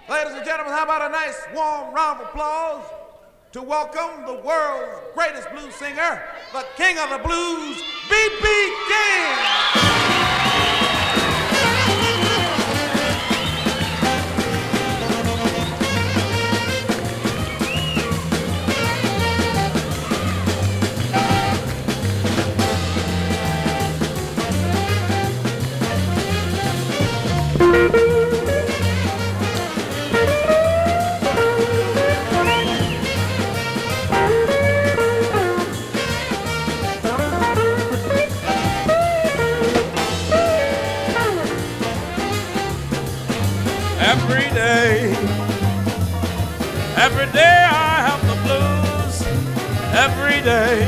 Ladies and gentlemen, how about a nice warm round of applause to welcome the world's greatest blues singer, the king of the blues, B.B. King. Every day I have the blues. Every day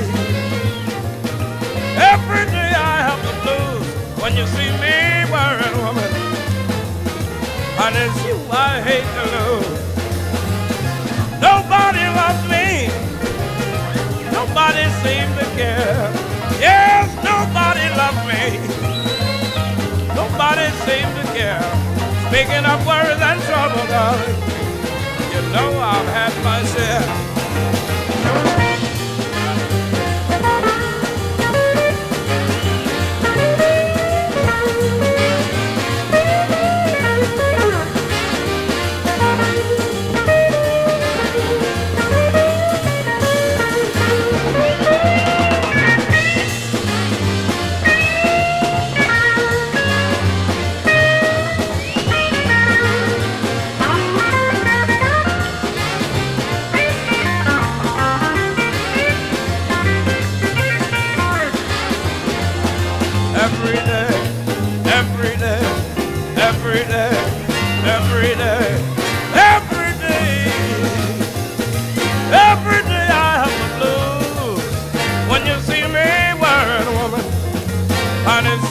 I have the blues. When you see me wearing woman, and it's you I hate to lose. Nobody loves me. Nobody seems to care. Yes, nobody loves me. Nobody seems to care. Speaking of worries and trouble, darling, you know I've had my share. Every day I have the blues. When you see me wearing a woman, and it's